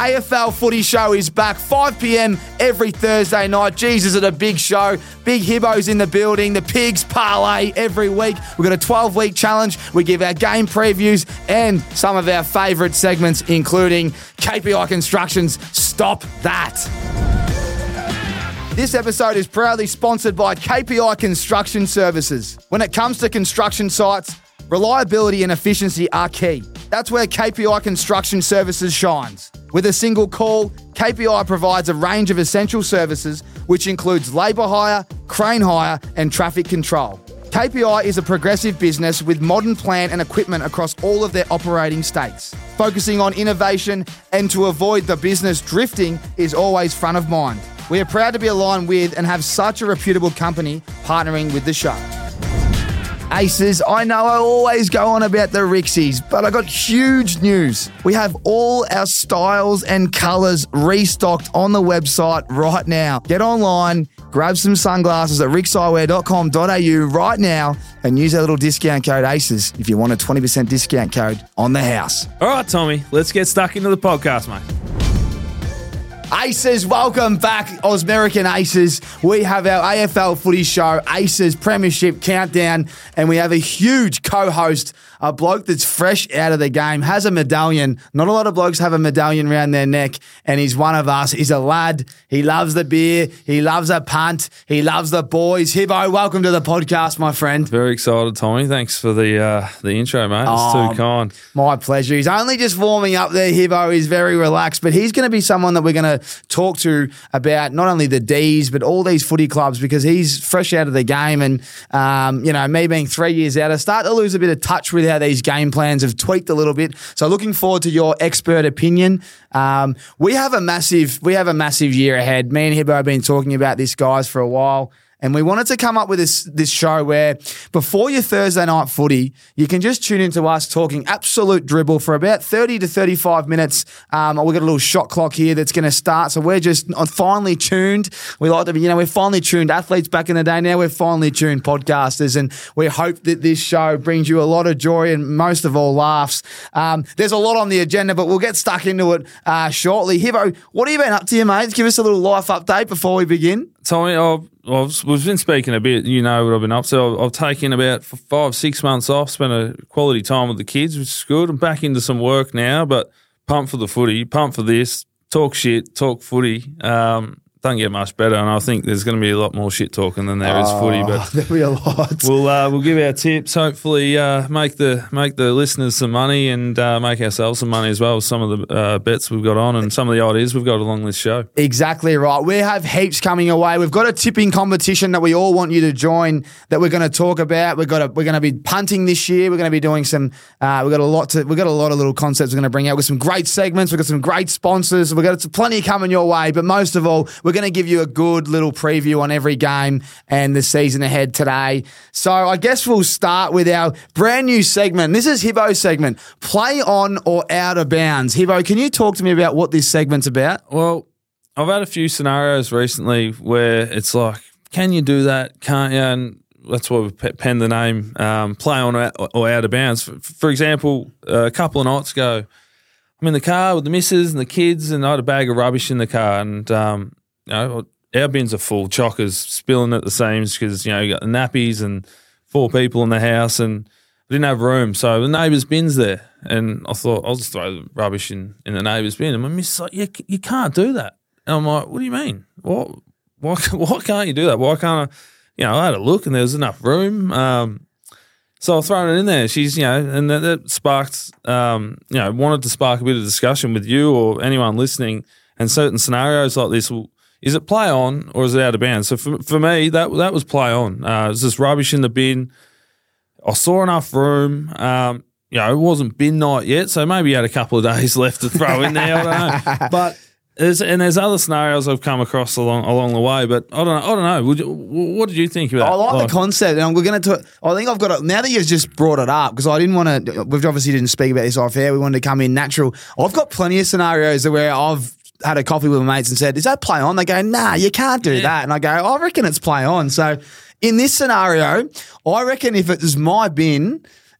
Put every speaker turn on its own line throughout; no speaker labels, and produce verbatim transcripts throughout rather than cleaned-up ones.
A F L Footy Show is back, five p.m. every Thursday night. Jesus, it's a big show. Big Hibbos in the building. The Pigs parlay every week. We've got a twelve-week challenge. We give our game previews and some of our favourite segments, including K P I Construction's Stop That. This episode is proudly sponsored by K P I Construction Services. When it comes to construction sites, reliability and efficiency are key. That's where K P I Construction Services shines. With a single call, K P I provides a range of essential services, which includes labour hire, crane hire, and traffic control. K P I is a progressive business with modern plant and equipment across all of their operating states. Focusing on innovation and to avoid the business drifting is always front of mind. We are proud to be aligned with and have such a reputable company partnering with the show. Aces, I know I always go on about the Rixies, but I got huge news. We have all our styles and colours restocked on the website right now. Get online, grab some sunglasses at rix eyewear dot com dot a u right now and use our little discount code ACES if you want a twenty percent discount code on the house.
All right, Tommy, let's get stuck into the podcast, mate.
Aces, welcome back, Ausmerican Aces. We have our A F L Footy Show, Aces Premiership Countdown, and we have a huge co-host, a bloke that's fresh out of the game, has a medallion. Not a lot of blokes have a medallion around their neck, and he's one of us. He's a lad. He loves the beer. He loves a punt. He loves the boys. Hibbo, welcome to the podcast, my friend.
Very excited, Tommy. Thanks for the uh, the intro, mate. It's
Oh,
too kind.
My pleasure. He's only just warming up there, Hibbo. He's very relaxed, but he's going to be someone that we're going to talk to about not only the D's, but all these footy clubs, because he's fresh out of the game. And, um, you know, me being three years out, I start to lose a bit of touch with how these game plans have tweaked a little bit. So looking forward to your expert opinion. Um, we have a massive, we have a massive year ahead. Me and Hibbo have been talking about this, guys, for a while. And we wanted to come up with this this show where before your Thursday night footy, you can just tune into us talking absolute dribble for about thirty to thirty-five minutes. Um, we've got a little shot clock here that's going to start. So we're just finely tuned. We like to be, you know, we're finely tuned athletes back in the day. Now we're finely tuned podcasters. And we hope that this show brings you a lot of joy and most of all laughs. Um, there's a lot on the agenda, but we'll get stuck into it uh, shortly. Hibbo, what have you been up to, mate? Give us a little life update before we begin.
Tommy, I've, I've, we've been speaking a bit. You know what I've been up to. I've, I've taken about five, six months off, spent a quality time with the kids, which is good. I'm back into some work now, but pumped for the footy, pumped for this, talk shit, talk footy. Um, don't get much better, and I think there's going to be a lot more shit talking than there is
Oh,
footy. But
there'll be a lot.
we'll uh, we'll give our tips. Hopefully, uh, make the make the listeners some money and uh, make ourselves some money as well with some of the uh, bets we've got on and some of the ideas we've got along this show.
Exactly right. We have heaps coming away. We've got a tipping competition that we all want you to join that we're going to talk about. We've got a, we're going to be punting this year. We're going to be doing some. Uh, we've got a lot to. We've got a lot of little concepts we're going to bring out. We've got some great segments. We've got some great sponsors. We've got plenty coming your way. But most of all, we're going to give you a good little preview on every game and the season ahead today. So I guess we'll start with our brand new segment. This is Hibbo's segment, Play On or Out of Bounds. Hibbo, can you talk to me about what this segment's about?
Well, I've had a few scenarios recently where it's like, can you do that? Can't you? And that's why we've penned the name um, Play On or Out of Bounds. For, for example, a couple of nights ago, I'm in the car with the missus and the kids, and I had a bag of rubbish in the car, and um, you know, our bins are full, chockers spilling at the seams because, you know, you got the nappies and four people in the house, and I didn't have room. So the neighbour's bin's there, and I thought I'll just throw the rubbish in, in the neighbour's bin. And my missus like, you, you can't do that. And I'm like, what do you mean? What, why, why can't you do that? Why can't I? You know, I had a look and there was enough room. Um, so I thrown it in there. She's, you know, and that, that sparked, um, you know, wanted to spark a bit of discussion with you or anyone listening. And certain scenarios like this will, is it play on or is it out of bounds? So for for me, that that was play on. Uh, it was just rubbish in the bin. I saw enough room. Um, you know, it wasn't bin night yet, so maybe you had a couple of days left to throw in there. I don't know. But there's, and there's other scenarios I've come across along along the way. But I don't know. I don't know. Would you, what did you think about?
I like,
like
the concept, and we're going to. talk I think I've got it now that you've just brought it up, because I didn't want to. We obviously didn't speak about this off air. We wanted to come in natural. I've got plenty of scenarios where I've had a coffee with my mates and said, is that play on? They go, nah, you can't do yeah. that. And I go, I reckon it's play on. So in this scenario, I reckon if it was my bin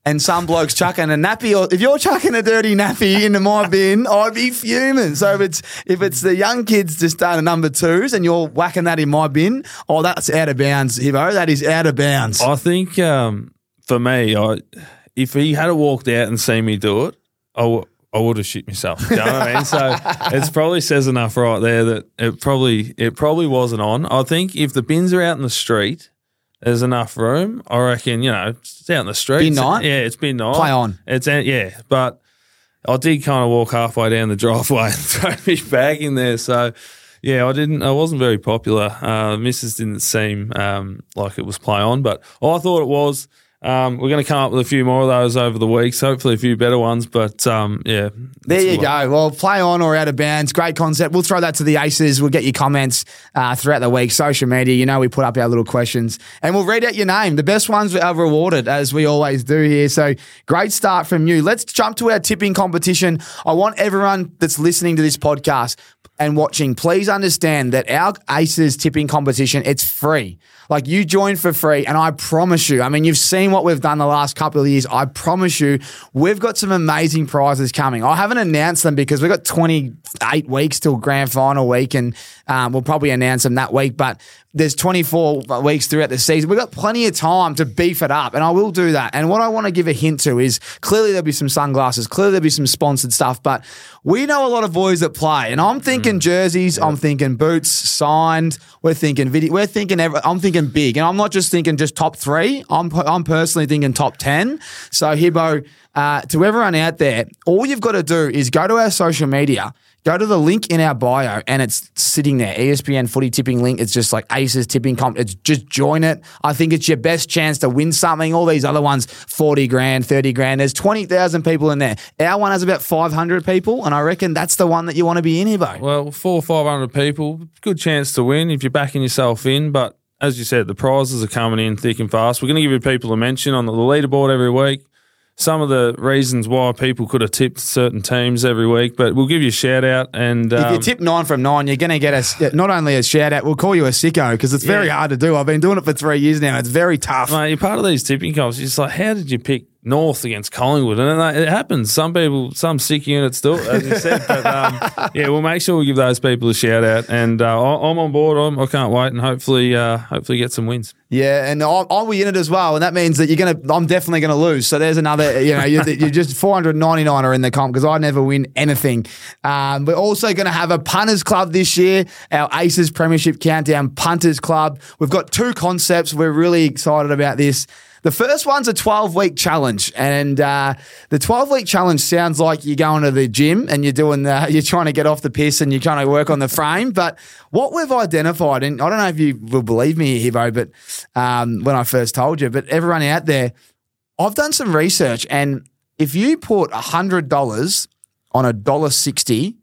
and some bloke's chucking a nappy, or if you're chucking a dirty nappy into my bin, I'd be fuming. So if it's if it's the young kids just starting number twos and you're whacking that in my bin, oh, that's out of bounds, Hibbo. That is out of bounds.
I think um, for me, I, if he had walked out and seen me do it, I, w- I would have shit myself. You know what I mean? So it probably says enough right there that it probably it probably wasn't on. I think if the bins are out in the street, there's enough room. I reckon, you know, it's out in the street.
Bin night?
Yeah, it's bin night.
Play on.
It's yeah, but I did kind of walk halfway down the driveway and throw my bag in there. So yeah, I didn't. I wasn't very popular. Uh, Missus didn't seem um, like it was play on, but I thought it was. Um, we're going to come up with a few more of those over the weeks, hopefully a few better ones, but um, yeah.
There you go. Well, play on or out of bounds, great concept. We'll throw that to the Aces. We'll get your comments uh, throughout the week. Social media, you know we put up our little questions and we'll read out your name. The best ones are rewarded, as we always do here. So great start from you. Let's jump to our tipping competition. I want everyone that's listening to this podcast and watching, please understand that our Aces tipping competition, it's free. Like, you join for free, and I promise you, I mean, you've seen what we've done the last couple of years. I promise you, we've got some amazing prizes coming. I haven't announced them because we've got twenty-eight weeks till grand final week, and um, we'll probably announce them that week, but there's twenty-four weeks throughout the season. We've got plenty of time to beef it up, and I will do that. And what I want to give a hint to is clearly there'll be some sunglasses, clearly there'll be some sponsored stuff, but we know a lot of boys that play, and I'm thinking mm. jerseys, yeah. I'm thinking boots, signed, we're thinking video, we're thinking, every, I'm thinking big, and I'm not just thinking just top three, I'm I'm personally thinking top ten. So Hibbo, uh, to everyone out there, all you've got to do is go to our social media, go to the link in our bio, and it's sitting there, E S P N footy tipping link. It's just like Aces tipping comp. It's just join it. I think it's your best chance to win something. All these other ones, forty grand, thirty grand. There's twenty thousand people in there. Our one has about five hundred people, and I reckon that's the one that you want to be in, Hibbo.
Well, four or five hundred people, good chance to win if you're backing yourself in. But as you said, the prizes are coming in thick and fast. We're going to give you people a mention on the leaderboard every week. Some of the reasons why people could have tipped certain teams every week, but we'll give you a shout out. And um,
if you tip nine from nine, you're going to get a, not only a shout out, we'll call you a sicko because it's very yeah. hard to do. I've been doing it for three years now. It's very tough.
Mate, you're part of these tipping comps. It's like, how did you pick North against Collingwood? And it happens. Some people, some sick units do it, as you said. But um, yeah, we'll make sure we give those people a shout out. And uh, I'm on board. I'm, I can't wait, and hopefully, uh, hopefully get some wins.
Yeah, and I'll, I'll be in it as well, and that means that you're gonna. I'm definitely gonna lose. So there's another. You know, you're, you're just four hundred ninety-nine are in the comp because I never win anything. Um, we're also gonna have a punters club this year. Our Aces Premiership Countdown Punters Club. We've got two concepts. We're really excited about this. The first one's a twelve-week challenge, and uh, the twelve-week challenge sounds like you're going to the gym and you're doing the, you're trying to get off the piss and you're trying to work on the frame. But what we've identified, and I don't know if you will believe me, Hibbo, but um, when I first told you, but everyone out there, I've done some research, and if you put one hundred dollars on a one dollar sixty,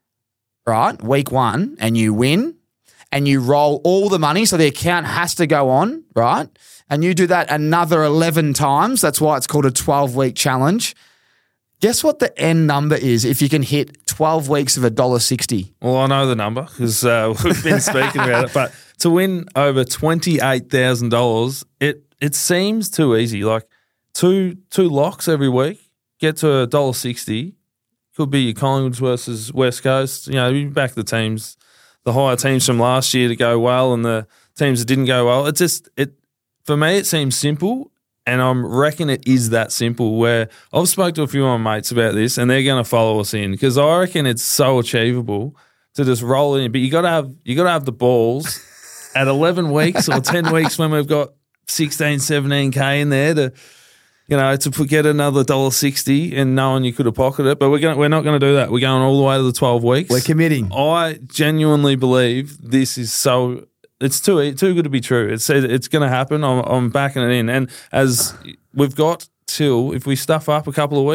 right, week one, and you win, and you roll all the money, so the account has to go on, right? And you do that another eleven times, that's why it's called a twelve-week challenge. Guess what the end number is if you can hit twelve weeks of a one dollar sixty?
Well, I know the number because uh, we've been speaking about it. But to win over twenty-eight thousand dollars, it it seems too easy. Like two two locks every week, get to a one dollar sixty. Could be your Collingwoods versus West Coast. You know, you back the teams, the higher teams from last year to go well and the teams that didn't go well. It just, it for me, it seems simple. And I reckon it is that simple where I've spoke to a few of my mates about this and they're going to follow us in because I reckon it's so achievable to just roll in. But you got to have you got to have the balls at eleven weeks or ten weeks when we've got sixteen, seventeen K in there to, you know, to get another one dollar sixty and knowing you could have pocketed it. But we're going we're not going to do that. We're going all the way to the twelve weeks.
We're committing.
I genuinely believe this is so. It's too too good to be true. It's it's going to happen. I'm, I'm backing it in. And as we've got till, if we stuff up a couple of weeks,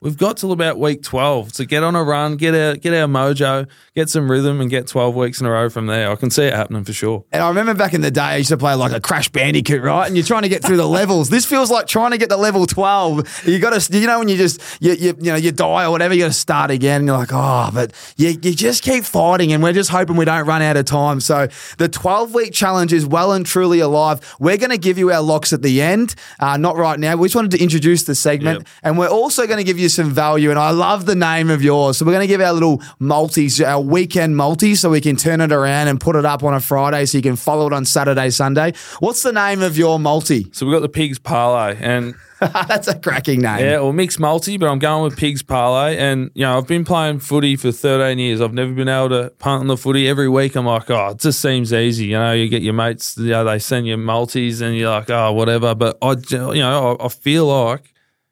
we've got till about week twelve to get on a run, get our get our mojo, get some rhythm, and get twelve weeks in a row from there. I can see it happening for sure.
And I remember back in the day, I used to play like a Crash Bandicoot, right? And you're trying to get through the levels. This feels like trying to get to level twelve. You got to, you know, when you just you you, you know you die or whatever, you got to start again. And you're like, oh, but you you just keep fighting, and we're just hoping we don't run out of time. So the twelve week challenge is well and truly alive. We're going to give you our locks at the end, uh, not right now. We just wanted to introduce the segment,
yep.
and we're also going to give you some value. And I love the name of yours. So we're going to give our little multis, our weekend multis, so we can turn it around and put it up on a Friday so you can follow it on Saturday, Sunday. What's the name of your multi?
So we've got the Pigs Parlay, and
that's a cracking name.
Yeah, or mixed multi, but I'm going with Pigs Parlay. And, you know, I've been playing footy for thirteen years. I've never been able to punt on the footy. Every week I'm like, oh, it just seems easy. You know, you get your mates, you know, they send you multis and you're like, oh, whatever. But, I, you know, I, I feel like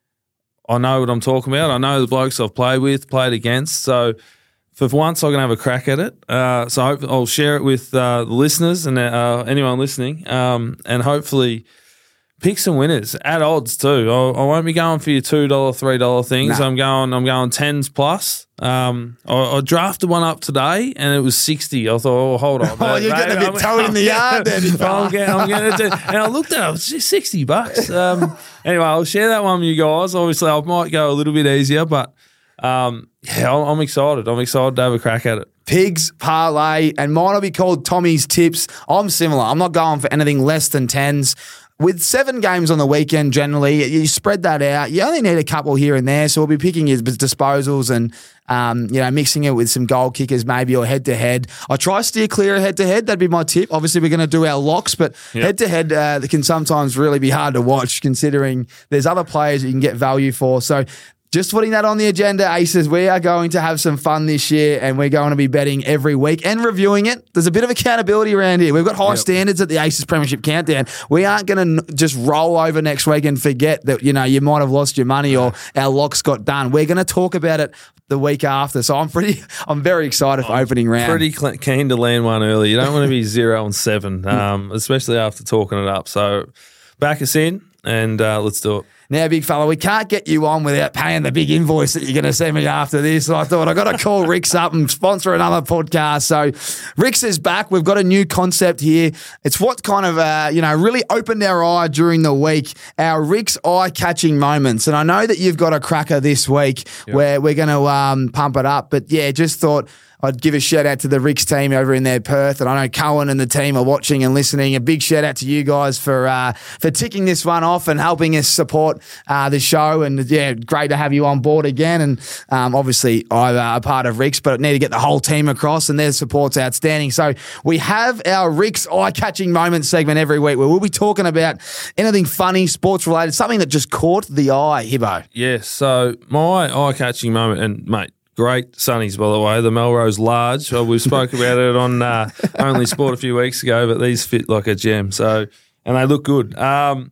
I know what I'm talking about. I know the blokes I've played with, played against. So for once, I can have a crack at it. Uh, so I hope, I'll share it with uh, the listeners and uh, anyone listening, um, and hopefully pick some winners at odds too. I, I won't be going for your two dollars, three dollars things.
Nah.
I'm going. I'm going tens plus. Um, I, I drafted one up today and it was sixty. I thought, oh, hold on.
Oh, you're getting a bit toe in the yard then.
I'm getting, I'm getting it. And I looked at it, it was just sixty bucks. Um, anyway, I'll share that one with you guys. Obviously, I might go a little bit easier, but um, yeah, I'm, I'm excited. I'm excited to have a crack at it.
Pigs Parlay, and mine will be called Tommy's Tips. I'm similar. I'm not going for anything less than tens. With seven games on the weekend, generally, you spread that out. You only need a couple here and there, so we'll be picking his disposals and um, you know, mixing it with some goal kickers maybe or head-to-head. I try steer clear of head-to-head. That'd be my tip. Obviously, we're going to do our locks, but yep. head-to-head uh, can sometimes really be hard to watch considering there's other players that you can get value for. So just putting that on the agenda, Aces. We are going to have some fun this year, and we're going to be betting every week and reviewing it. There's a bit of accountability around here. We've got high yep. standards at the Aces Premiership Countdown. We aren't going to just roll over next week and forget that, you know, you might have lost your money or our locks got done. We're going to talk about it the week after. So I'm pretty, I'm very excited for
I'm
opening round.
Pretty cl- keen to land one early. You don't want to be zero and seven, um, especially after talking it up. So back us in and uh, let's do it.
Now, big fella, we can't get you on without paying the big invoice that you're going to send me after this. So I thought I got to call Ricks up and sponsor another podcast. So Ricks is back. We've got a new concept here. It's what kind of, uh, you know, really opened our eye during the week, our Ricks eye-catching moments. And I know that you've got a cracker this week yep. where we're going to um, pump it up. But, yeah, just thought I'd give a shout out to the Ricks team over in their Perth, and I know Cohen and the team are watching and listening. A big shout out to you guys for uh, for ticking this one off and helping us support uh, the show. And yeah, great to have you on board again. And um, obviously, I'm uh, a part of Ricks, but I need to get the whole team across, and their support's outstanding. So we have our Ricks eye-catching moments segment every week where we'll be talking about anything funny, sports related, something that just caught the eye. Hibbo.
Yeah. So my eye-catching moment, and mate. Great sunnies, by the way. The Melrose Large. Well, we spoke about it on uh, Only Sport a few weeks ago, but these fit like a gem. So, and they look good. Um,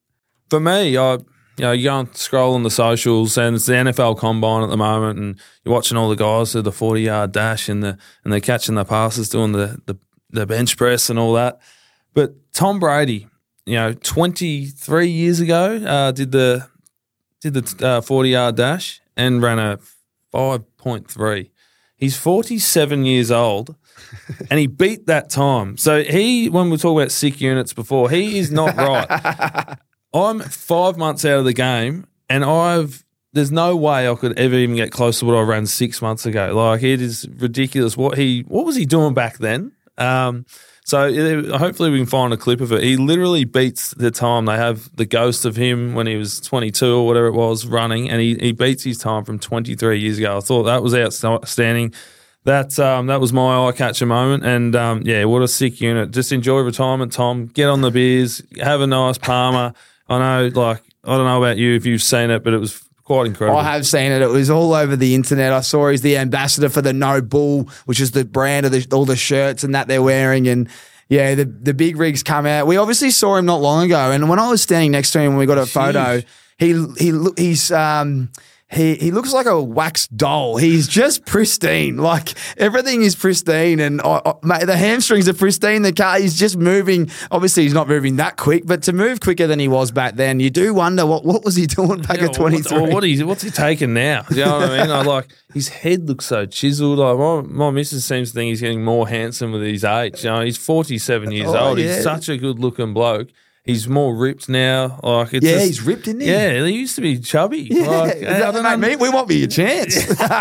for me, I, you know, you go and scroll on the socials, and it's the N F L Combine at the moment, and you're watching all the guys do the forty-yard dash, and the and they're catching the passes, doing the, the the bench press and all that. But Tom Brady, you know, twenty-three years ago, uh, did the did the uh, forty-yard dash and ran a five point three. He's forty-seven years old and he beat that time. So he, when we talk about sick units before, he is not right. I'm five months out of the game and I've, there's no way I could ever even get close to what I ran six months ago. Like, it is ridiculous. What he, what was he doing back then? Um, So it, hopefully we can find a clip of it. He literally beats the time. They have the ghost of him when he was twenty-two or whatever it was running, and he, he beats his time from twenty-three years ago. I thought that was outstanding. That, um, that was my eye-catcher moment. And, um, yeah, what a sick unit. Just enjoy retirement, Tom. Get on the beers. Have a nice Palmer. I know, like, I don't know about you if you've seen it, but it was quite incredible.
I have seen it. It was all over the internet. I saw he's the ambassador for the No Bull, which is the brand of the, all the shirts and that they're wearing. And yeah, the the big rigs come out. We obviously saw him not long ago, and when I was standing next to him when we got a photo, he he he's um He he looks like a wax doll. He's just pristine. Like everything is pristine, and uh, uh, mate, the hamstrings are pristine. The car, he's just moving. Obviously, he's not moving that quick, but to move quicker than he was back then, you do wonder what what was he doing back
Yeah,
at twenty-three.
Or what he's, what's he taking now? You know what I mean? I like his head looks so chiseled. Like my, my missus seems to think he's getting more handsome with his age. You know, he's forty-seven years
Oh,
old.
yeah.
He's such a good looking bloke. He's more ripped now. Like it's
Yeah,
just-
he's ripped, isn't he?
Yeah, he used to be chubby.
Yeah,
Like,
is that
I don't
what I
know.
mean? We might be a chance.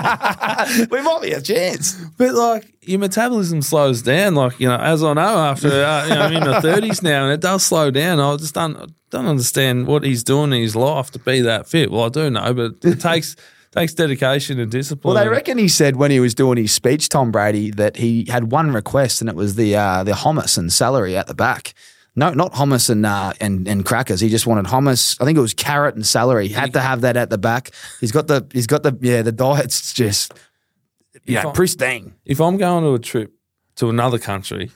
we might be a chance.
But like your metabolism slows down, like you know, as I know after uh, you know, I'm in my thirties now, and it does slow down. I just don't don't understand what he's doing in his life to be that fit. Well, I do know, but it takes takes dedication and discipline.
Well, they reckon he said when he was doing his speech, Tom Brady, that he had one request, and it was the uh, the hummus and celery at the back. No, not hummus and, uh, and and crackers. He just wanted hummus. I think it was carrot and celery. He had to have that at the back. He's got the he's got the yeah the diet's just yeah
I-
pristine.
If I'm going to a trip to another country,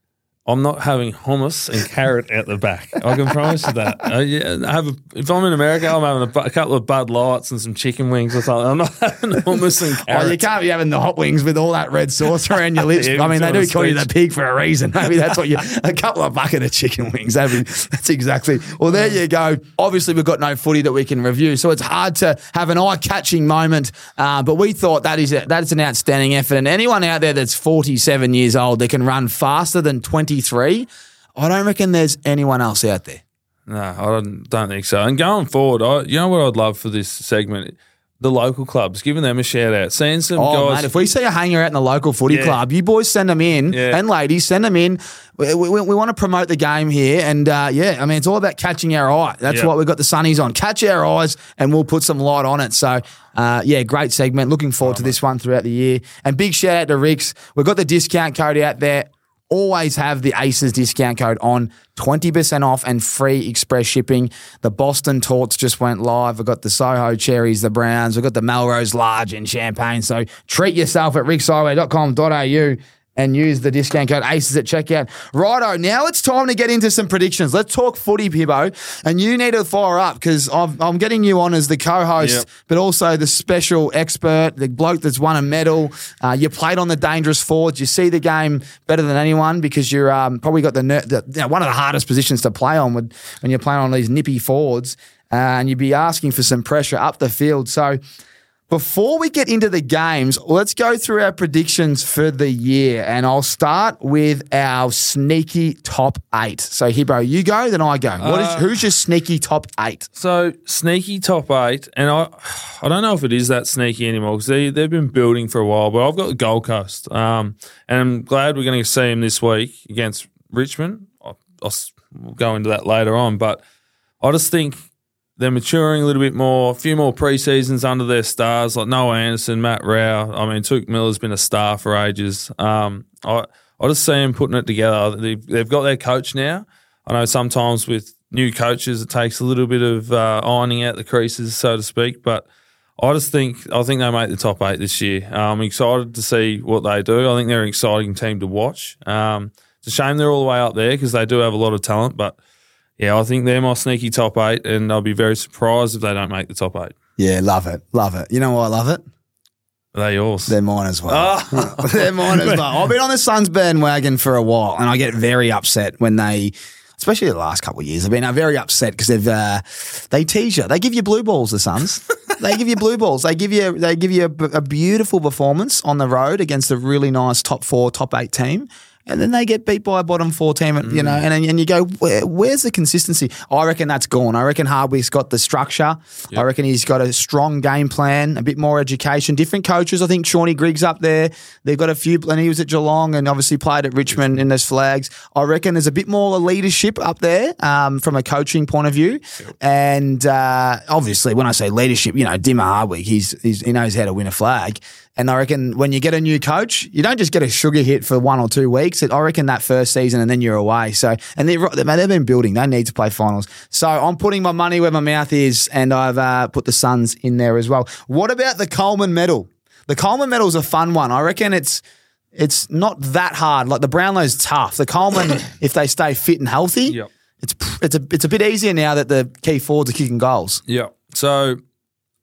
I'm not having hummus and carrot at the back. I can promise you that. Uh, yeah, I have a, if I'm in America, I'm having a, bu- a couple of Bud Lights and some chicken wings or something. I'm not having hummus and carrot.
Oh, you can't be having the hot wings with all that red sauce around your lips.
Yeah,
I mean, they
doing
do
a
call you the
speech.
pig for a reason. Maybe that's what you. A couple of bucket of chicken wings. That'd be, that's exactly. Well, there you go. Obviously, we've got no footy that we can review, so it's hard to have an eye-catching moment. Uh, but we thought that is a, that is an outstanding effort. And anyone out there that's forty-seven years old that can run faster than twenty-three, I don't reckon there's anyone else out there.
No, I don't, don't think so. And going forward, I, you know what I'd love for this segment? The local clubs, giving them a shout out. Seeing some
Oh,
guys.
mate, if we see a hanger out in the local footy
Yeah.
club, you boys send them in,
Yeah.
and ladies, send them in. We, we, we want to promote the game here, and uh, yeah, I mean, it's all about catching our eye. That's
Yeah.
what we've got the sunnies on. Catch our eyes, and we'll put some light on it. So, uh, yeah, great segment. Looking forward to this one throughout the year. And big shout out to Ricks. We've got the discount code out there. Always have the Aces discount code on, twenty percent off and free express shipping. The Boston Torts just went live. We've got the Soho Cherries, the Browns. We've got the Melrose Large in Champagne. So treat yourself at ricks highway dot com dot a u and use the discount code ACES at checkout. Righto, now it's time to get into some predictions. Let's talk footy, Pibbo. And you need to fire up because I'm getting you on as the co-host,
Yep.
but also the special expert, the bloke that's won a medal. Uh, you played on the dangerous forwards. You see the game better than anyone because you're um, probably got the, ner- the you know, one of the hardest positions to play on when, when you're playing on these nippy forwards, uh, and you'd be asking for some pressure up the field. So before we get into the games, let's go through our predictions for the year. And I'll start with our sneaky top eight. So, Hibbo, you go, then I go. What is
Uh,
Who's your sneaky top eight?
So sneaky top eight, and I, I don't know if it is that sneaky anymore because they they've been building for a while. But I've got the Gold Coast, um, and I'm glad we're going to see them this week against Richmond. I'll, I'll s- we'll go into that later on, but I just think they're maturing a little bit more. A few more pre-seasons under their stars like Noah Anderson, Matt Rao. I mean, Tuke Miller's been a star for ages. Um, I I just see them putting it together. They've, they've got their coach now. I know sometimes with new coaches, it takes a little bit of uh, ironing out the creases, so to speak. But I just think I think they make the top eight this year. I'm excited to see what they do. I think they're an exciting team to watch. Um, it's a shame they're all the way up there because they do have a lot of talent. But yeah, I think they're my sneaky top eight, and I'll be very surprised if they don't make the top eight.
Yeah, love it. Love it. You know why I love it?
Are they yours?
They're mine as well. They're mine as well. I've been on the Suns bandwagon for a while, and I get very upset when they, especially the last couple of years, I've been uh, very upset because they've uh, they tease you. They give you blue balls, the Suns. They give you blue balls. They give you they give you a, a beautiful performance on the road against a really nice top four, top eight team. And then they get beat by a bottom four team, you know, and and you go, Where, where's the consistency? I reckon that's gone. I reckon Hardwick's got the structure.
Yep.
I reckon he's got a strong game plan, a bit more education, different coaches. I think Shawnee Griggs up there. They've got a few, and he was at Geelong and obviously played at Richmond in those flags. I reckon there's a bit more leadership up there um, from a coaching point of view. Yep. And uh, obviously, when I say leadership, you know, Dimmer Hardwick, he's, he's he knows how to win a flag. And I reckon when you get a new coach, you don't just get a sugar hit for one or two weeks. I reckon that first season and then you're away. So, and they've, they've been building. They need to play finals. So I'm putting my money where my mouth is, and I've uh, put the Suns in there as well. What about the Coleman medal? The Coleman medal is a fun one. I reckon it's it's not that hard. Like the Brownlow's tough. The Coleman, if they stay fit and healthy,
Yep.
it's it's a it's a bit easier now that the key forwards are kicking goals.
Yeah. So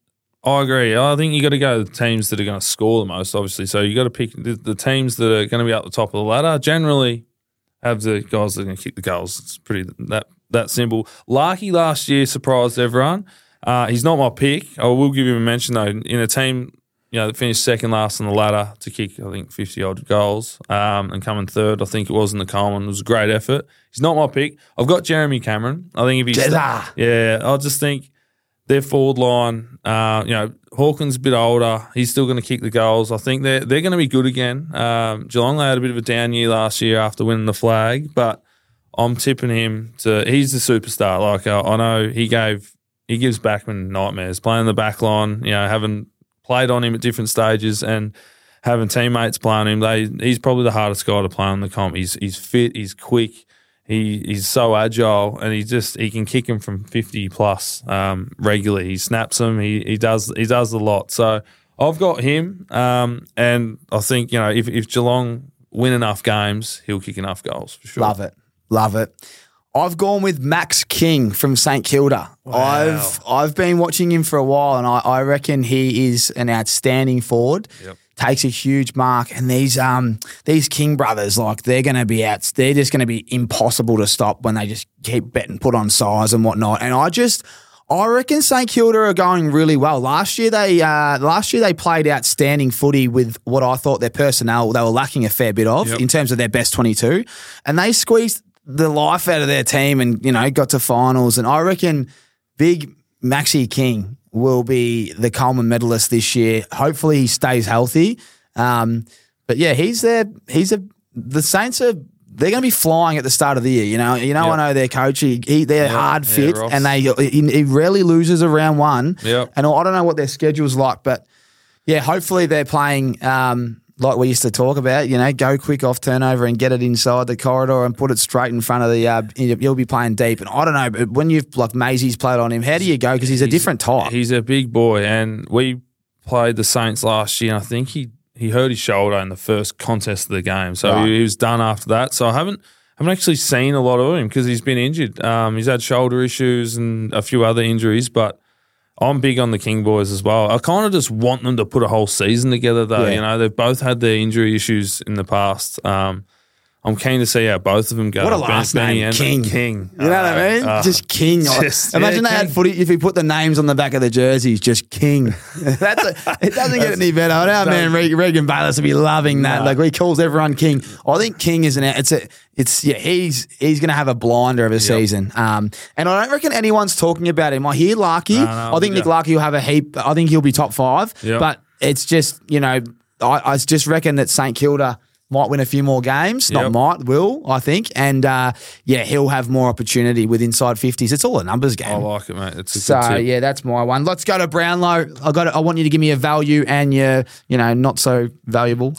I agree. I think you got to go to the teams that are going to score the most, obviously. So you got to pick the, the teams that are going to be up the top of the ladder. Generally, have the guys that are going to kick the goals. It's pretty that that simple. Larky last year surprised everyone. Uh, he's not my pick. I will give him a mention though. In a team, you know, that finished second last on the ladder to kick, I think fifty odd goals, um, and coming third, I think it was in the Coleman. It was a great effort. He's not my pick. I've got Jeremy Cameron. I think if he's
Jezza.
yeah, I just think their forward line. Uh, you know, Hawkins a bit older. He's still going to kick the goals. I think they're they're going to be good again. Um, Geelong they had a bit of a down year last year after winning the flag, but I'm tipping him to. He's the superstar. Like I, I know he gave he gives Backman nightmares playing the back line. You know, having played on him at different stages and having teammates playing him. They he's probably the hardest guy to play on the comp. He's he's fit. He's quick. He he's so agile, and he just he can kick him from fifty plus um, regularly. He snaps them. He he does he does a lot. So I've got him, um, and I think you know if if Geelong win enough games, he'll kick enough goals for sure.
Love it, love it. I've gone with Max King from St Kilda.
Wow.
I've I've been watching him for a while, and I, I reckon he is an outstanding forward.
Yep.
Takes a huge mark, and these um these King brothers, like they're going to be out. They're just going to be impossible to stop when they just keep betting, put on size and whatnot. And I just, I reckon St Kilda are going really well. Last year they uh last year they played outstanding footy with what I thought their personnel they were lacking a fair bit of
Yep.
in terms of their best twenty-two, and they squeezed the life out of their team and you know got to finals. And I reckon big Maxi King will be the Coleman medalist this year. Hopefully he stays healthy. Um, but yeah, he's there. He's a the Saints are they're going to be flying at the start of the year. You know, you know,
Yep.
I know their coach. He, he they're
Yep.
hard
Yeah,
fit,
Ross.
and they he, he rarely loses around one.
Yep.
And I don't know what their schedule's like, but yeah, hopefully they're playing. Um, like we used to talk about, you know, go quick off turnover and get it inside the corridor and put it straight in front of the. Uh, you'll be playing deep, and I don't know, but when you've like Maisie's played on him, how do you go? Because he's a different type.
He's a big boy, and we played the Saints last year, and I think he, he hurt his shoulder in the first contest of the game, so
Right.
he, he was done after that. So I haven't haven't actually seen a lot of him because he's been injured. Um, he's had shoulder issues and a few other injuries, but I'm big on the King boys as well. I kind of just want them to put a whole season together, though.
Yeah.
You know, they've both had their injury issues in the past. Um, I'm keen to see how both of them go.
What a last
Benny
name,
and
King.
King.
You know what I mean?
Uh,
just King.
just-
Imagine
yeah,
they had
King.
footy if he put the names on the back of the jerseys, just King. That's a, it doesn't get any better. I know, man. Regan, Regan Bayless would be loving that.
No.
Like he calls everyone King. I think King is an. It's a. It's yeah. He's he's going to have a blinder of a season. Um, and I don't reckon anyone's talking about him. I hear Larky.
No, no,
I think Nick
yeah.
Larky will have a heap. I think he'll be top five.
Yep.
But it's just you know, I, I just reckon that St Kilda might win a few more games. Not
Yep.
might, will, I think. And, uh, yeah, he'll have more opportunity with inside fifties. It's all a numbers game.
I like it, mate. It's a
so,
good tip.
yeah, that's my one. Let's go to Brownlow. I got. I want you to give me a value and your, you know, not so valuable.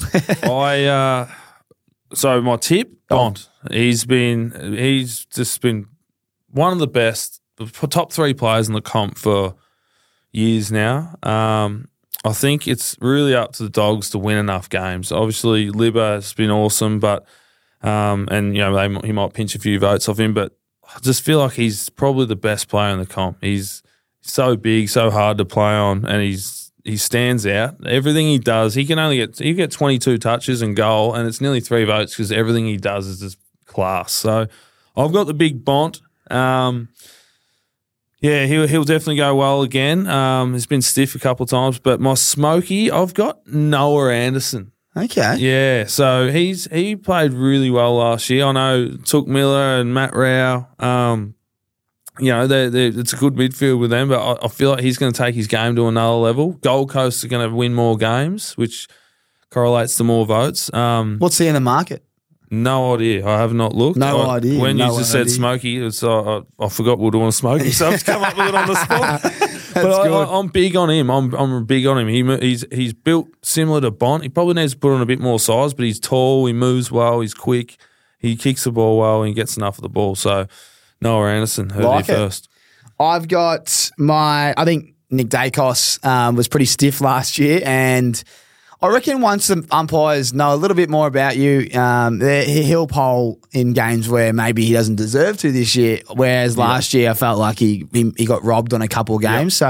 I uh, so my tip,
Oh.
Bond. He's been he's just been one of the best, top three players in the comp for years now. Um, I think it's really up to the Dogs to win enough games. Obviously, Libba has been awesome, but um, and you know they, he might pinch a few votes off him, but I just feel like he's probably the best player in the comp. He's so big, so hard to play on, and he's he stands out. Everything he does, he can only get he get twenty-two touches and goal, and it's nearly three votes because everything he does is just class. So I've got the big Bont. Um, yeah, he'll he'll definitely go well again. Um, he's been stiff a couple of times, but my Smoky, I've got Noah Anderson.
Okay.
Yeah, so he's he played really well last year. I know Took Miller and Matt Rao. Um, you know, they're, they're, it's a good midfield with them, but I, I feel like he's going to take his game to another level. Gold Coast are going to win more games, which correlates to more votes. Um,
What's he in the market?
no idea. I have not looked.
No
I,
idea.
When
No
you just said
idea.
Smoky, it's, uh, I, I forgot we were doing Smoky, so I've come up with it on the spot. but I,
good.
I, I'm big on him. I'm I'm big on him. He mo- he's he's built similar to Bont. He probably needs to put on a bit more size, but he's tall. He moves well. He's quick. He kicks the ball well. And he gets enough of the ball. So Noah Anderson, heard
Like
it
it.
first.
I've got my. I think Nick Dacos um, was pretty stiff last year, and I reckon once the umpires know a little bit more about you, um, they- he'll poll in games where maybe he doesn't deserve to this year. Whereas last year, I felt like he he, he got robbed on a couple of games. So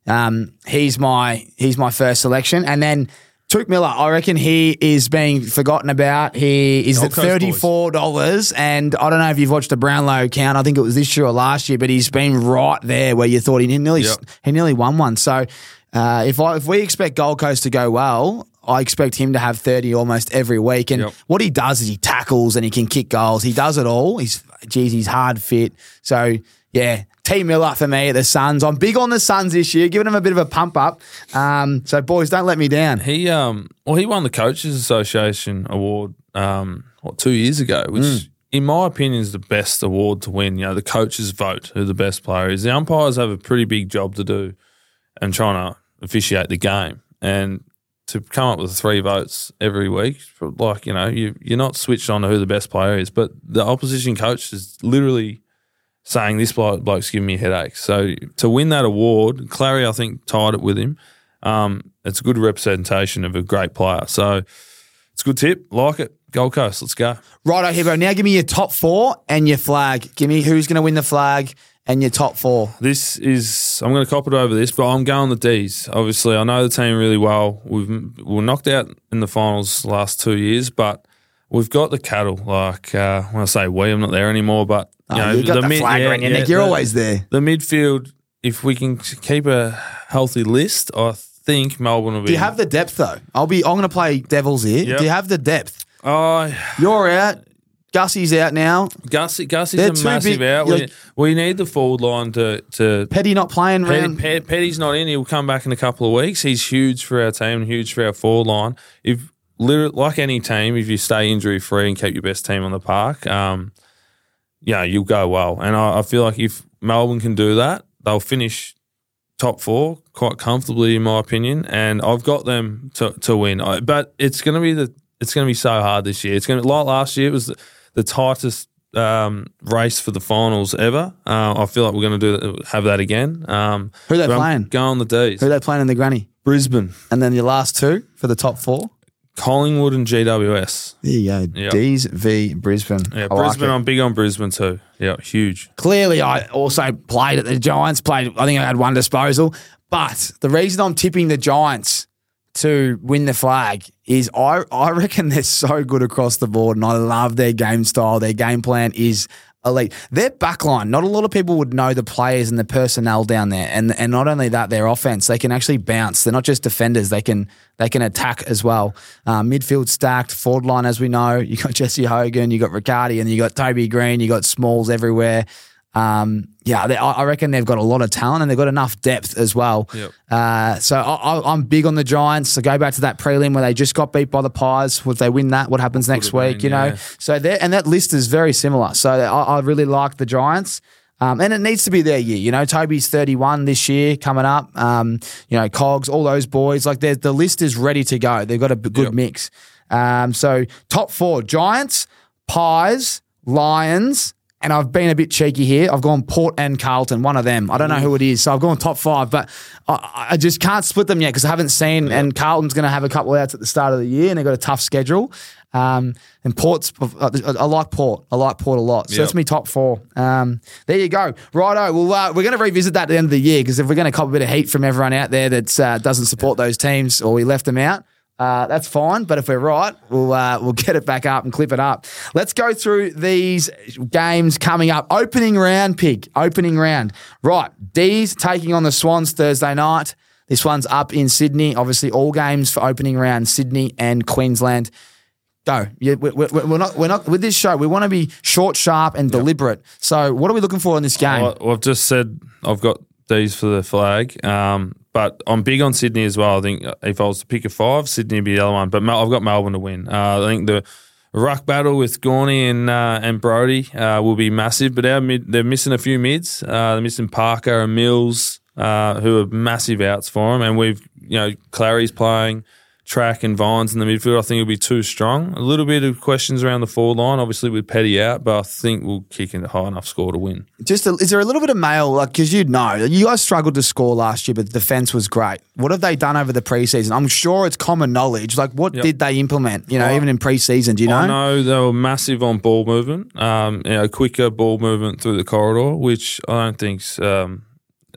Um, he's my he's my first selection. And then Touk Miller, I reckon he is being forgotten about. He is
Gold
at
Coast
thirty-four dollars, and I don't know if you've watched the Brownlow count. I think it was this year or last year, but he's been right there where you thought he nearly
Yep.
he nearly won one. So uh, if I, if we expect Gold Coast to go well, I expect him to have thirty almost every week. And
Yep.
what he does is he tackles and he can kick goals. He does it all. He's geez, he's hard fit. So yeah. T Miller for me at the Suns. I'm big on the Suns this year, giving them a bit of a pump up. Um, so, boys, don't let me down.
He um well he won the Coaches Association award um what two years ago, which
Mm.
in my opinion is the best award to win. You know, the coaches vote who the best player is. The umpires have a pretty big job to do and trying to officiate the game. And to come up with three votes every week, like, you know, you you're not switched on to who the best player is, but the opposition coach is literally saying this bloke, bloke's giving me a headache. So to win that award, Clary, I think, tied it with him. Um, it's a good representation of a great player. So it's a good tip. Like it. Gold Coast, let's go.
Righto, Hibbo. Now give me your top four and your flag. Give me who's going to win the flag and your top four.
This is, I'm going to cop it over this, but I'm going the D's. Obviously, I know the team really well. We've we were knocked out in the finals the last two years, but we've got the cattle. Like, uh, when I say we, I'm not there anymore, but you
Oh,
know,
you've got the,
mid-
flag
yeah,
around your
yeah,
neck. You're
the-
always there.
The midfield, if we can keep a healthy list, I think Melbourne will be.
Do you have the depth, though? I'll be. I'm going to play Devils here.
Yep.
Do you have the depth?
Oh,
You're out. Gussie's out now.
Gussie, Gussie's
They're
a
too
massive
big.
out.
Like-
We, we need the forward line to to.
Petty not playing
Petty,
round.
Pet, Petty's not in. He'll come back in a couple of weeks. He's huge for our team and huge for our forward line. If literally, like any team, if you stay injury free and keep your best team on the park, um, yeah, you'll go well. And I, I feel like if Melbourne can do that, they'll finish top four quite comfortably, in my opinion. And I've got them to to win. I, but it's going to be the it's going to be so hard this year. It's going to like last year. It was the, the tightest um, race for the finals ever. Uh, I feel like we're going to do have that again. Um,
Who they
but I'm
playing?
Going the D's.
Who are they playing in the granny?
Brisbane,
And then your last two for the top four.
Collingwood, and G W S.
There you go.
Yep.
D's v Brisbane.
Yeah,
I like
Brisbane.
it.
I'm big on Brisbane too. Yeah, huge.
Clearly, I also played at the Giants. Played. I think I had one disposal. But the reason I'm tipping the Giants to win the flag is I I reckon they're so good across the board, and I love their game style. Their game plan is elite. Their backline, not a lot of people would know the players and the personnel down there, and and not only that, their offense, they can actually bounce. They're not just defenders; they can they can attack as well. Uh, midfield stacked, forward line, as we know, you got Jesse Hogan, you got Riccardi, and you got Toby Green, you got Smalls everywhere. Um, yeah, they, I I reckon they've got a lot of talent and they've got enough depth as well.
Yep.
Uh, so I, I, I'm big on the Giants. So go back to that prelim where they just got beat by the Pies. If they win that, what happens next
have
week?
been,
you know,
yeah.
so there and that list is very similar. So I, I really like the Giants. Um, and it needs to be their year. You know, Toby's thirty-one this year coming up. Um, you know, Cogs, all those boys. Like the list is ready to go. They've got a b- good
Yep.
mix. Um, so top four: Giants, Pies, Lions. And I've been a bit cheeky here. I've gone Port and Carlton, one of them. I don't know who it is. So I've gone top five, but I, I just can't split them yet because I haven't seen. And Carlton's going to have a couple outs at the start of the year, and they've got a tough schedule. Um, and Port's, I, I like Port. I like Port a lot. So
Yep.
that's me top four. Um, there you go. Righto. Well, uh, we're going to revisit that at the end of the year because if we're going to cop a bit of heat from everyone out there that uh, doesn't support those teams or we left them out, Uh, that's fine, but if we're right, we'll uh, we'll get it back up and clip it up. Let's go through these games coming up. Opening round pick, opening round. Right, D's taking on the Swans Thursday night. This one's up in Sydney. Obviously, all games for opening round, Sydney and Queensland. Go. Yeah, we, we, we're not. We're not with this show. We want to be short, sharp, and deliberate. So, what are we looking for in this game?
Well, I've just said I've got these for the flag, um, but I'm big on Sydney as well. I think if I was to pick a five, Sydney would be the other one. But Mel- I've got Melbourne to win. Uh, I think the ruck battle with Gorney and uh, and Brody uh, will be massive. But our mid, they're missing a few mids. Uh, they're missing Parker and Mills, uh, who are massive outs for them. And we've you know Clary's playing. Track and Vines in the midfield, I think it'll be too strong. A little bit of questions around the forward line, obviously with Petty out, but I think we'll kick in a high enough score to win.
Just a, is there a little bit of mail, like because you'd know you guys struggled to score last year, but the defense was great. What have they done over the preseason? I'm sure it's common knowledge. Like what
Yep.
did they implement? You know,
Oh,
even in preseason, do you know?
I know they were massive on ball movement, um, you know, quicker ball movement through the corridor, which I don't think's um,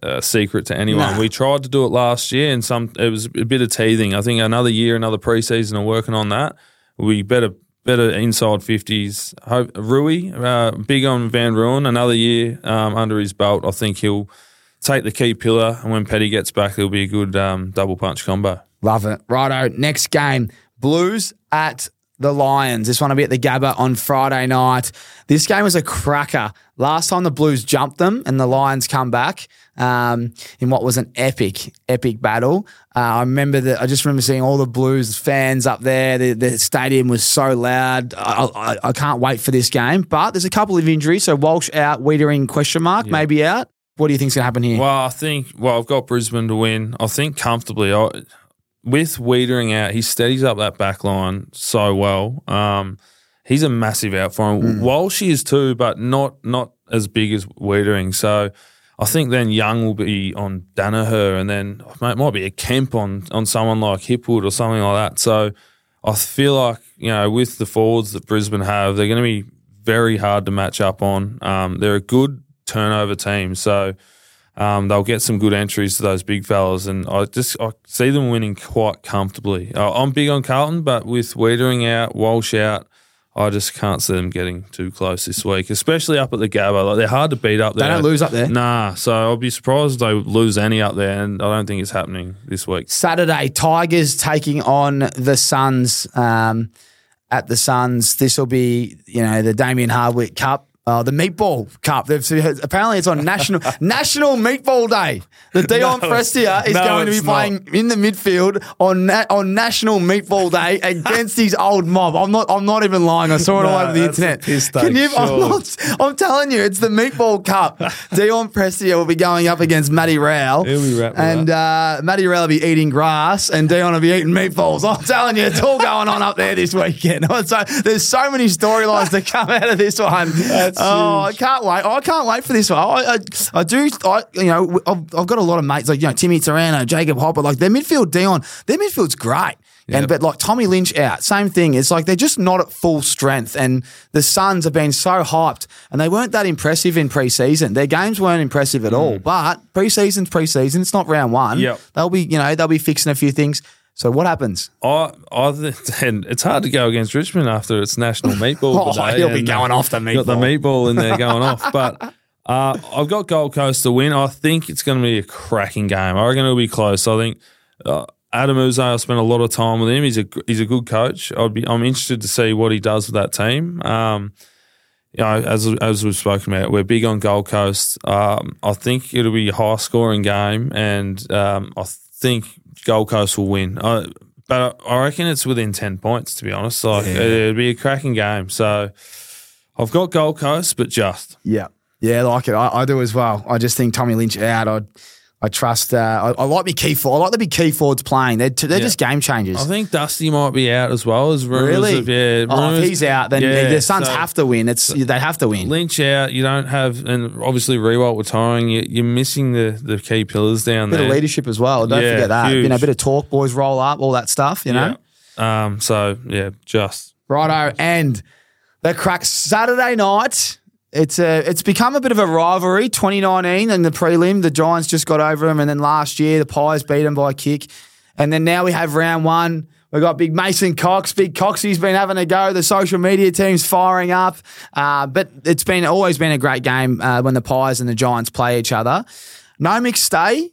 a secret to anyone.
Nah.
We tried to do it last year, and some it was a bit of teething. I think another year, another preseason, are working on that. We better better inside fifties. Hope Rui, uh, big on Van Ruin, another year um, under his belt. I think he'll take the key pillar, and when Petty gets back, it'll be a good um, double punch combo.
Love it. Righto, next game, Blues at the Lions. This one will be at the Gabba on Friday night. This game was a cracker. Last time the Blues jumped them and the Lions come back um, in what was an epic, epic battle. Uh, I remember that. I just remember seeing all the Blues fans up there. The, the stadium was so loud. I, I, I can't wait for this game. But there's a couple of injuries. So Walsh out, Wiedering question mark,
yeah.
maybe out. What do you think's going to happen here?
Well, I think, well, I've got Brisbane to win. I think comfortably. I, with Wiedering out, he steadies up that back line so well. Um, he's a massive out for him. Mm. Walsh is too, but not not as big as Wiedering. So I think then Young will be on Danaher, and then it might be a Kemp on, on someone like Hipwood or something like that. So I feel like, you know, with the forwards that Brisbane have, they're going to be very hard to match up on. Um, they're a good turnover team, so um, they'll get some good entries to those big fellas, and I just I see them winning quite comfortably. Uh, I'm big on Carlton, but with Wiedering out, Walsh out, I just can't see them getting too close this week, especially up at the Gabba. Like, they're hard to beat up there.
They don't lose up there.
Nah, so I'll be surprised if they lose any up there, and I don't think it's happening this week.
Saturday, Tigers taking on the Suns um, at the Suns. This will be, you know, the Damien Hardwick Cup. Uh, the Meatball Cup. They've, apparently it's on National National Meatball Day. The Dion
no,
Prestia is
no,
going to be playing
not.
in the midfield on na- on National Meatball Day against his old mob. I'm not I'm not even lying. I saw it
no,
all over the
that's
internet.
a piss take,
Can you,
sure.
I'm, not, I'm telling you, it's the Meatball Cup. Dion Prestia will be going up against Matty Rowell.
He'll be wrapped with
and uh, Matty Rowell will be eating grass and Dion will be eating meatballs. I'm telling you, it's all going on up there this weekend. So there's so many storylines to come out of this one.
That's
oh,
huge.
I can't wait. I can't wait for this one. I, I, I do, I, you know, I've, I've got a lot of mates like, you know, Timmy Tarano, Jacob Hopper, like their midfield, Dion, their midfield's great.
Yep.
And but like Tommy Lynch out, same thing. It's like they're just not at full strength. And the Suns have been so hyped, and they weren't that impressive in preseason. Their games weren't impressive at mm. all. But preseason's preseason. It's not round one.
Yep.
They'll be, you know, they'll be fixing a few things. So what happens?
I, I, and it's hard to go against Richmond after it's National Meatball
oh,
today.
he'll be
and,
going
uh,
off the meatball.
Got the meatball in there going off. But uh, I've got Gold Coast to win. I think it's going to be a cracking game. I reckon it'll be close. I think uh, Adam Uze, I spent a lot of time with him. He's a he's a good coach. I'd be I'm interested to see what he does with that team. Um, you know, as as we've spoken about, we're big on Gold Coast. Um, I think it'll be a high scoring game, and um, I think Gold Coast will win. I, But I reckon it's within ten points, to be honest. Like, yeah. It'd be a cracking game. So I've got Gold Coast, but just.
Yeah. Yeah, I like it. I, I do as well. I just think Tommy Lynch out. I I trust. Uh, I, I like me key forward. I like the big key forwards playing. They're, they're
yeah.
just game changers.
I think Dusty might be out as well. As rumors
really?
Of, yeah,
oh,
rumors,
if he's out, then
yeah,
the Suns
so,
have to win. It's They have to win.
Lynch out, you don't have, and obviously Rewalt retiring, you, you're missing the, the key pillars down
bit
there.
Bit of leadership as well. Don't
yeah,
forget that.
huge.
You know, a bit of talk, boys roll up, all that stuff, you know?
Yeah. Um, so, yeah, just.
Righto. And the crack Saturday night. It's a, it's become a bit of a rivalry. twenty nineteen and the prelim, the Giants just got over them, and then last year the Pies beat them by a kick. And then now we have round one. We've got big Mason Cox. Big Coxie's been having a go. The social media team's firing up. Uh, but it's been always been a great game uh, when the Pies and the Giants play each other. No McStay.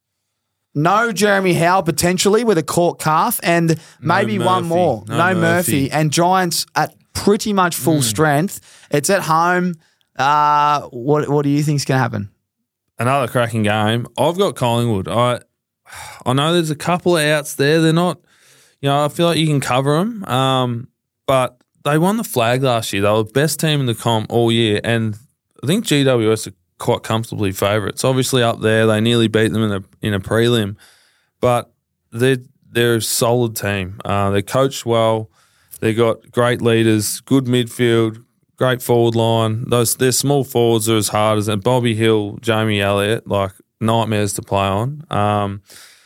No Jeremy Howe potentially with a caught calf, and maybe
no
one more.
No,
no
Murphy.
Murphy. And Giants at pretty much full mm. strength. It's at home. Uh, what what do you think is going to happen?
Another cracking game. I've got Collingwood. I I know there's a couple of outs there. They're not, you know, I feel like you can cover them. Um, but they won the flag last year. They were the best team in the comp all year, and I think G W S are quite comfortably favourites. Obviously up there, they nearly beat them in a in a prelim, but they're they're a solid team. Uh, they're coached well. They got great leaders, good midfield. Great forward line. Those their small forwards are as hard as and Bobby Hill, Jamie Elliott, like nightmares to play on. Um,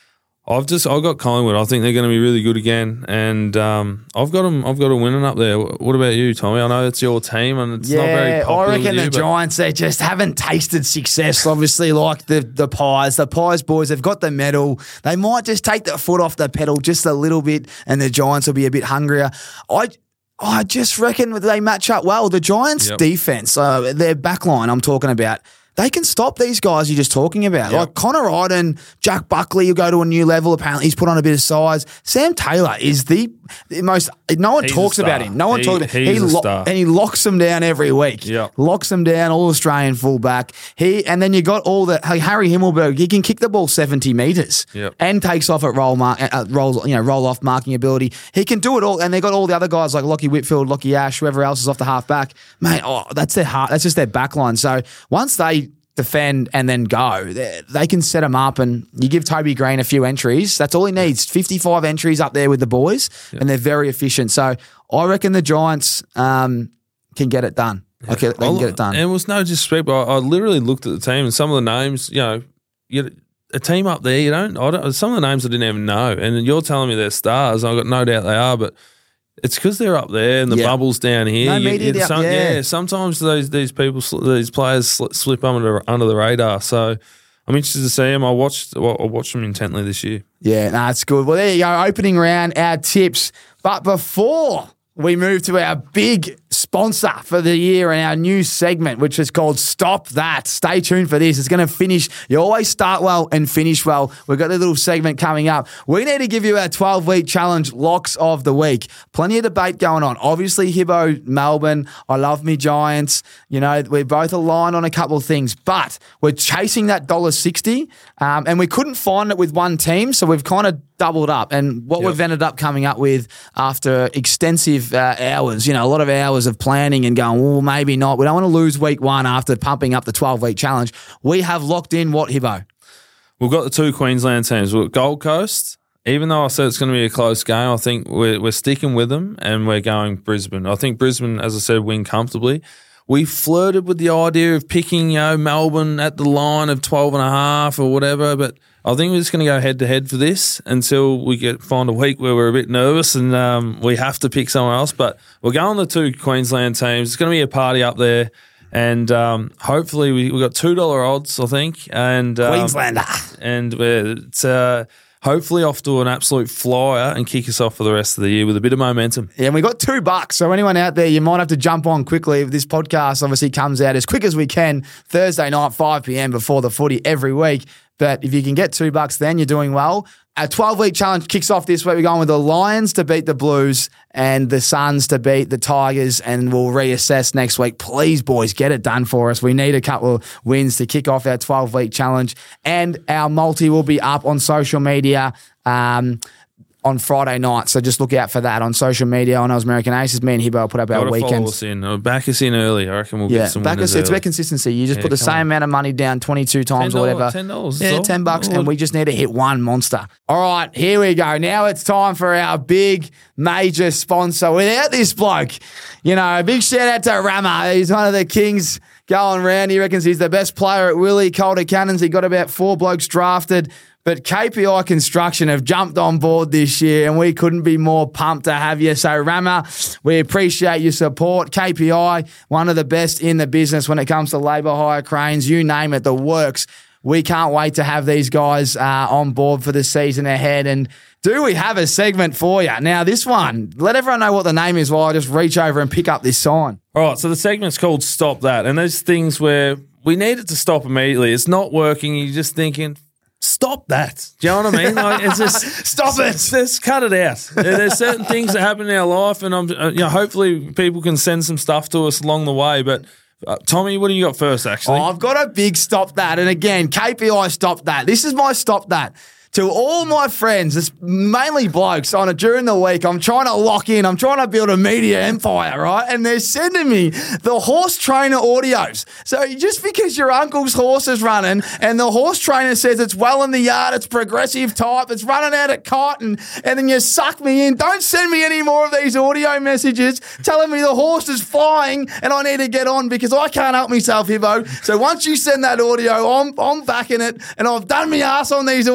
I've just I got Collingwood. I think they're going to be really good again, and um, I've got them. I've got them winning up there. What about you, Tommy? I know it's your team, and it's
yeah,
not very popular.
I reckon
with you,
the Giants, they just haven't tasted success. Obviously, like the the Pies, the Pies boys have got the medal. They might just take the foot off the pedal just a little bit, and the Giants will be a bit hungrier. I. I just reckon they match up well. The Giants'
yep.
defense, uh, their backline, I'm talking about. They can stop these guys you're just talking about.
Yep.
Like Connor Iden, Jack Buckley, will go to a new level. Apparently, he's put on a bit of size. Sam Taylor is the, the most. No one
He's
talks about him. No one
he,
talks about him.
He's
He
a
lo-
star.
and he locks them down every week.
Yep.
Locks them down, all Australian fullback. He and then you got all the hey, Harry Himmelberg. He can kick the ball seventy metres
Yep.
and takes off at roll mark, uh, roll you know roll off marking ability. He can do it all. And they got all the other guys like Lockie Whitfield, Lockie Ash, whoever else is off the half back. Mate, oh, that's their heart. That's just their back line. So once they defend and then go, they, they can set them up, and you give Toby Green a few entries. That's all he needs. fifty-five entries up there with the boys, yeah. and they're very efficient. So I reckon the Giants um, can get it done. Yeah. Okay, they can get it done.
And it was no disrespect, but I, I literally looked at the team and some of the names, you know, you, a team up there, you don't, I don't, some of the names I didn't even know. And you're telling me they're stars. I've got no doubt they are, but it's because they're up there and the
yeah.
bubble's down here.
No
you,
media
you,
up
some,
there.
Yeah, sometimes these these people, these players slip under under the radar. So I'm interested to see them. I watched I watched them intently this year.
Yeah, no, that's good. Well, there you go. Opening round, our tips. But before we move to our big sponsor for the year and our new segment, which is called Stop That. Stay tuned for this. It's going to finish. You always start well and finish well. We've got a little segment coming up. We need to give you our twelve-week challenge locks of the week. Plenty of debate going on. Obviously, Hibbo, Melbourne. I love me Giants. You know, we're both aligned on a couple of things, but we're chasing that one dollar sixty, um, and we couldn't find it with one team, so we've kind of doubled up. And what yep. we've ended up coming up with after extensive uh, hours, you know, a lot of hours of planning and going, well, maybe not. We don't want to lose week one after pumping up the twelve-week challenge. We have locked in what, Hibbo?
We've got the two Queensland teams. We've got Gold Coast. Even though I said it's going to be a close game, I think we're, we're sticking with them and we're going Brisbane. I think Brisbane, as I said, win comfortably. We flirted with the idea of picking, you know, Melbourne at the line of twelve and a half or whatever, but I think we're just going to go head to head for this until we get find a week where we're a bit nervous and um, we have to pick someone else. But we're going the two Queensland teams. It's going to be a party up there, and um, hopefully we we got two dollar odds, I think, and um,
Queenslander,
and we're, it's. Uh, Hopefully off to an absolute flyer and kick us off for the rest of the year with a bit of momentum.
Yeah, and we got two bucks. So anyone out there, you might have to jump on quickly. If this podcast obviously comes out as quick as we can, Thursday night, five p.m. before the footy every week. But if you can get two bucks, then you're doing well. Our twelve-week challenge kicks off this week. We're going with the Lions to beat the Blues and the Suns to beat the Tigers, and we'll reassess next week. Please, boys, get it done for us. We need a couple of wins to kick off our twelve-week challenge. And our multi will be up on social media um, on Friday night. So just look out for that on social media. On Oz American Aces, me and Hibbo will put up our weekends.
Follow us in. Back us in early. I reckon we'll
yeah,
get some
back
winners
us. It's
early.
about consistency. You just yeah, put the same on. amount of money down twenty-two times
ten dollars,
or whatever.
ten dollars.
Yeah, ten bucks, and we just need to hit one monster. All right, here we go. Now it's time for our big major sponsor. Without this bloke, you know, a big shout out to Rama. He's one of the kings going round. He reckons he's the best player at Willie Calder Cannons. He got about four blokes drafted. But K P I Construction have jumped on board this year, and we couldn't be more pumped to have you. So, Rama, we appreciate your support. K P I, one of the best in the business when it comes to labour hire cranes, you name it, the works. We can't wait to have these guys uh, on board for the season ahead. And do we have a segment for you? Now, this one, let everyone know what the name is while I just reach over and pick up this sign.
All right, so the segment's called Stop That. And there's things where we need it to stop immediately. It's not working. You're just thinking, stop that. Do you know what I mean? Like, it's just
stop it.
Just cut it out. There's certain things that happen in our life, and I'm, you know, hopefully people can send some stuff to us along the way. But uh, Tommy, what do you got first? Actually,
oh, I've got a big stop that, and again, K P I stop that. This is my stop that. To all my friends, it's mainly blokes on it during the week. I'm trying to lock in. I'm trying to build a media empire, right? And they're sending me the horse trainer audios. So just because your uncle's horse is running and the horse trainer says it's well in the yard, it's progressive type, it's running out of cotton, and then you suck me in, don't send me any more of these audio messages telling me the horse is flying and I need to get on because I can't help myself, Hibbo. So once you send that audio, I'm, I'm backing it, and I've done my ass on these audios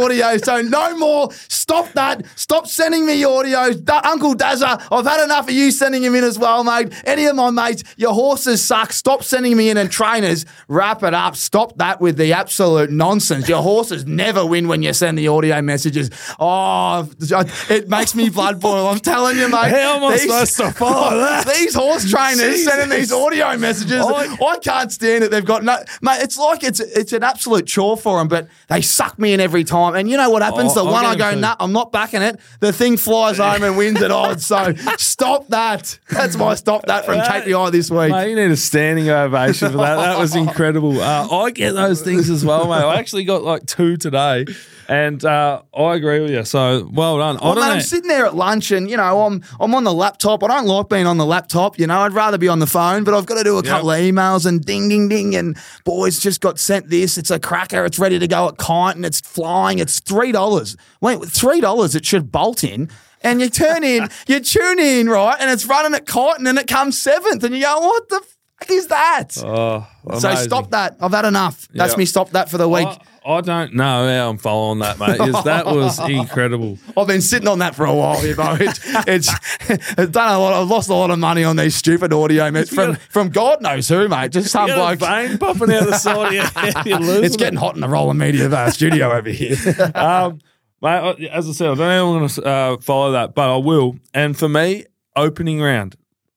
So no more. Stop that. Stop sending me audios. Da- Uncle Dazza, I've had enough of you sending him in as well, mate. Any of my mates, your horses suck. Stop sending me in. And trainers, wrap it up. Stop that with the absolute nonsense. Your horses never win when you send the audio messages. Oh, it makes me blood boil. I'm telling you, mate.
How am I
these,
supposed to follow that?
These horse trainers
Jesus.
sending these audio messages. I, I can't stand it. They've got no, mate. It's like it's it's an absolute chore for them, but they suck me in every time. And you know what happens?
Oh,
the
I'll
one
get
I go,
him
nah, I'm not backing it. The thing flies home and wins at odds. So stop that. That's my stop that from K P I this week.
Mate, you need a standing ovation for that. That was incredible. Uh, I get those things as well, mate. I actually got like two today, and uh, I agree with you. So well done.
Well,
I don't
mate,
know.
I'm sitting there at lunch, and you know, I'm I'm on the laptop. I don't like being on the laptop. You know, I'd rather be on the phone, but I've got to do a couple of emails and ding, ding, ding. And boys just got sent this. It's a cracker. It's ready to go at Kite, and it's flying. It's three dollars. Wait, three dollars. It should bolt in. And you turn in, you tune in, right, and it's running at Kite, and then it comes seventh, and you go, what the fuck is that?
Oh,
so
amazing.
stop that. I've had enough. That's
Yeah.
me. Stop that for the week.
I, I don't know how I'm following that, mate. Yes, that was incredible.
I've been sitting on that for a while here, bro. It's, it's, it's done a lot. I've lost a lot of money on these stupid audio mats from from God knows who, mate. Just some
You got a
bloke.
vein popping out the side of your head. You're losing
It's getting hot in the rolling media of our studio over here.
it. Um, mate, as I said, I don't know if I'm going to uh, follow that, but I will. And for me, opening round.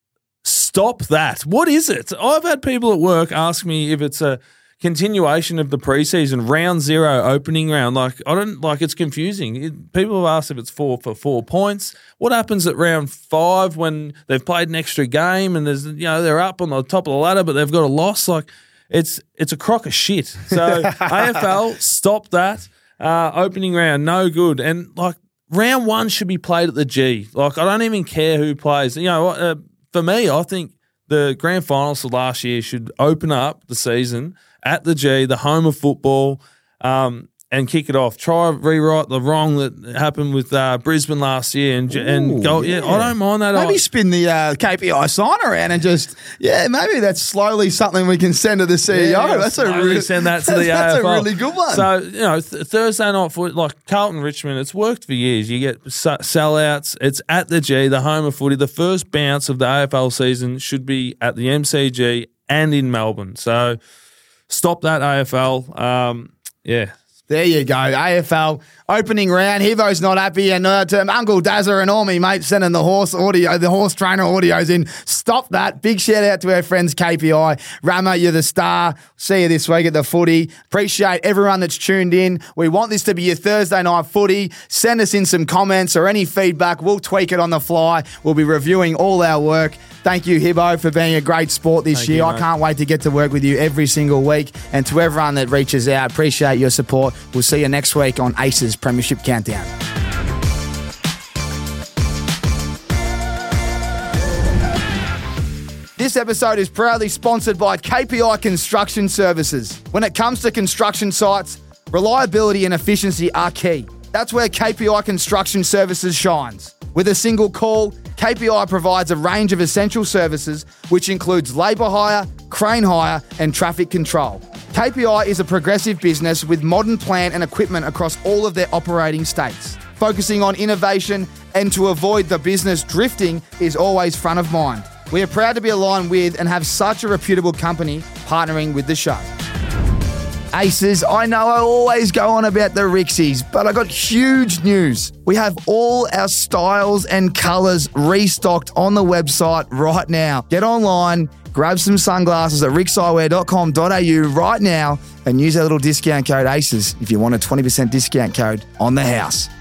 Stop that. What is it? I've had people at work ask me if it's a continuation of the preseason, round zero, opening round. Like, I don't like it's confusing. It, people have asked if it's four for four points. What happens at round five when they've played an extra game and there's you know they're up on the top of the ladder but they've got a loss? Like, it's it's a crock of shit. So A F L, stop that. Uh, opening round, no good. And like round one should be played at the G. Like, I don't even care who plays. You know, uh, for me, I think the grand finals of last year should open up the season at the G, the home of football, um, and kick it off. Try rewrite the wrong that happened with uh, Brisbane last year and and
Ooh,
go. Yeah,
yeah.
I don't mind that.
Maybe
I,
spin the uh, K P I sign around and just, yeah, maybe that's slowly something we can send to the C E O.
Yeah,
that's a
slowly
really,
send that to the
that's
A F L.
a really good one.
So, you know, th- Thursday night for like Carlton Richmond, it's worked for years. You get s- sellouts. It's at the G, the home of footy. The first bounce of the A F L season should be at the M C G and in Melbourne. So stop that, A F L. Um, yeah.
There you go. A F L opening round. Hivo's not happy, and uh, to Uncle Dazza and all me mates sending the horse audio, the horse trainer audios in. Stop that. Big shout out to our friends K P I. Rama, you're the star. See you this week at the footy. Appreciate everyone that's tuned in. We want this to be your Thursday night footy. Send us in some comments or any feedback. We'll tweak it on the fly. We'll be reviewing all our work. Thank you, Hibbo, for being a great sport this
Thank
year.
you,
I
mate.
can't wait to get to work with you every single week. And to everyone that reaches out, appreciate your support. We'll see you next week on Aces Premiership Countdown. This episode is proudly sponsored by K P I Construction Services. When it comes to construction sites, reliability and efficiency are key. That's where K P I Construction Services shines. With a single call, K P I provides a range of essential services, which includes labour hire, crane hire, and traffic control. K P I is a progressive business with modern plant and equipment across all of their operating states. Focusing on innovation and to avoid the business drifting is always front of mind. We are proud to be aligned with and have such a reputable company partnering with the show. Aces, I know I always go on about the Rixies, but I got huge news. We have all our styles and colours restocked on the website right now. Get online, grab some sunglasses at rix eyewear dot com dot a u right now and use our little discount code ACES if you want a twenty percent discount code on the house.